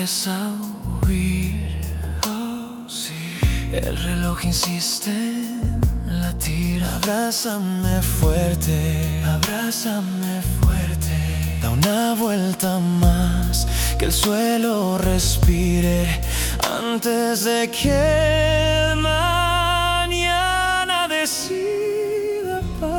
empieza a huir. Oh, sí. El reloj insiste en latir. Abrázame fuerte, abrázame fuerte. Da una vuelta más, que el suelo respire antes de que mañana decida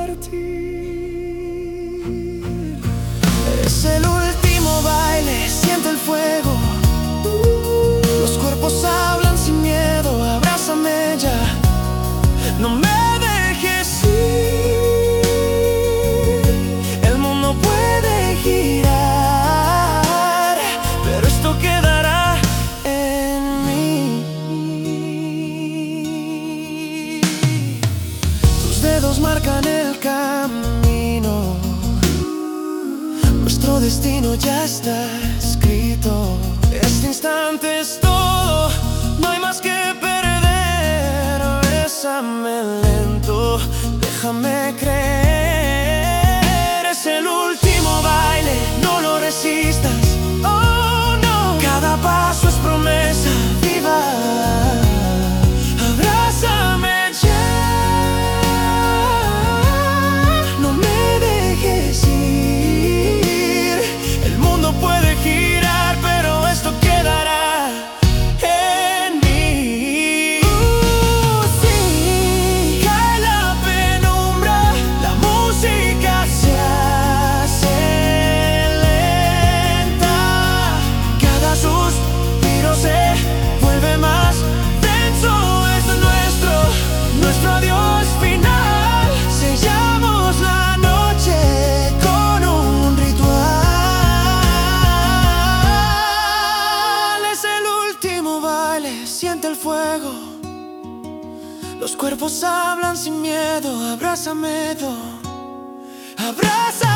partir. Es el último baile, siente el fuego. Los cuerpos hablan sin miedo. Abrázame ya, no me dejes ir. El mundo puede girar, pero esto quedará en mí. Tus dedos marcan el camino. Nuestro destino ya está escrito. Este instante es todo, no hay más que perder. Bésame lento, déjame creer. Es el último baile, no lo resistas. Oh no, cada paso es promesa viva. Abrázame ya, no me dejes ir. El mundo puede girar, pero esto quedará en mí. Sí, cae la penumbra, la música se hace lenta. Cada suspiro se vuelve más denso. Esto es nuestro adiós final. Sellamos la noche con un ritual. Es el último baile, siente el fuego. Los cuerpos hablan sin miedo. Abrázame, abrázame.